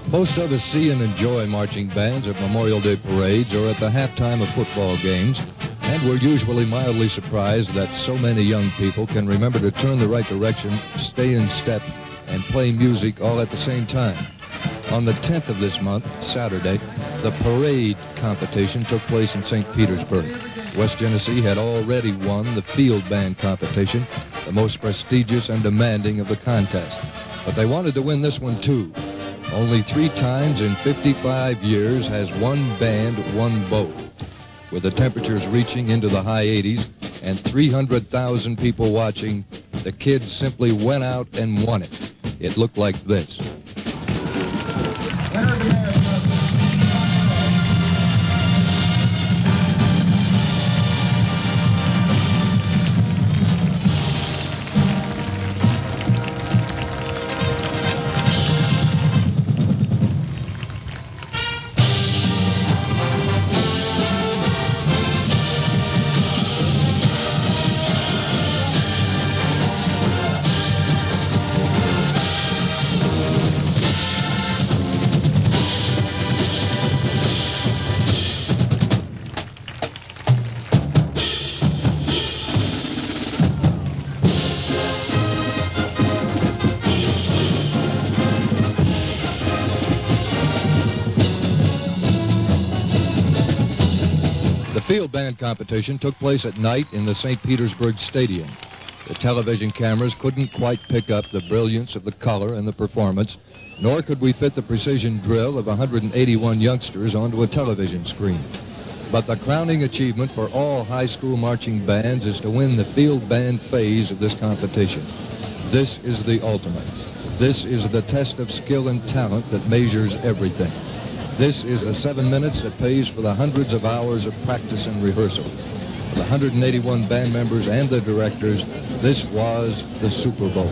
Most of us see and enjoy marching bands at Memorial Day parades or at the halftime of football games, and we're usually mildly surprised that so many young people can remember to turn the right direction, stay in step, and play music all at the same time. On the 10th of this month, Saturday, the parade competition took place in St. Petersburg. West Genesee had already won the field band competition, the most prestigious and demanding of the contest. But they wanted to win this one too. Only 3 times in 55 years has one band won both. With the temperatures reaching into the high 80s and 300,000 people watching, the kids simply went out and won it. It looked like this. The field band competition took place at night in the St. Petersburg Stadium. The television cameras couldn't quite pick up the brilliance of the color and the performance, nor could we fit the precision drill of 181 youngsters onto a television screen. But the crowning achievement for all high school marching bands is to win the field band phase of this competition. This is the ultimate. This is the test of skill and talent that measures everything. This is the 7 minutes that pays for the hundreds of hours of practice and rehearsal. For the 181 band members and the directors, this was the Super Bowl.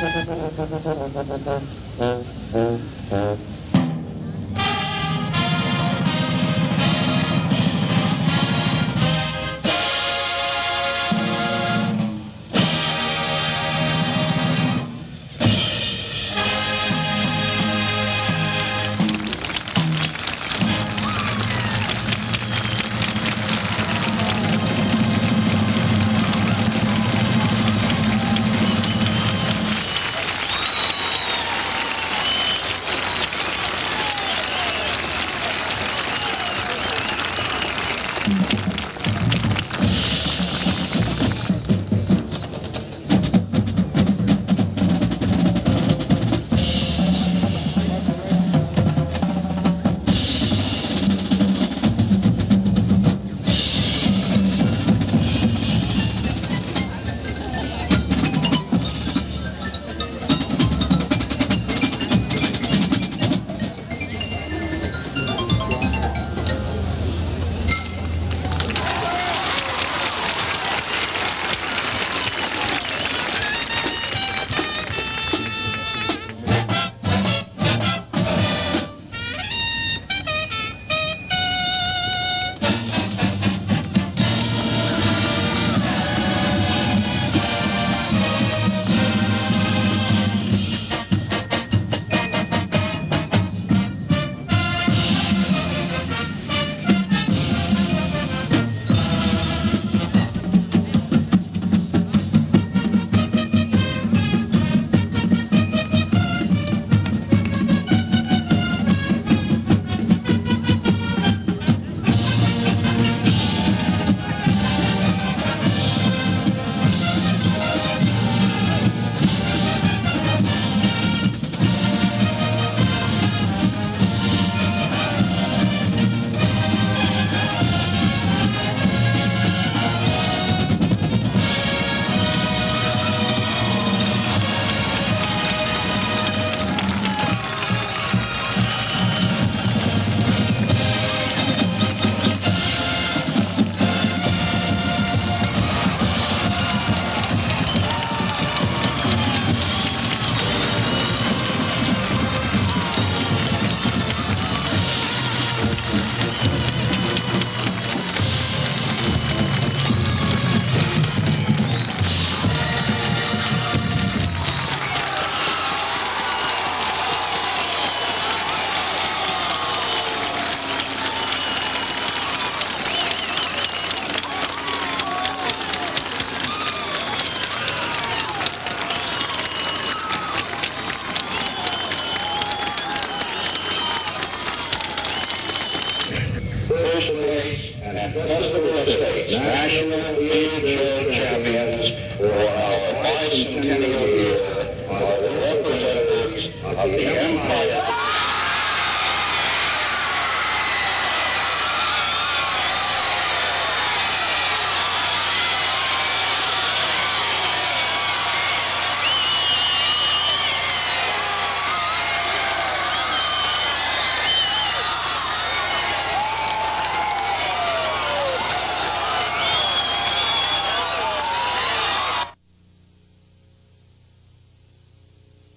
National field show champions for our bicentennial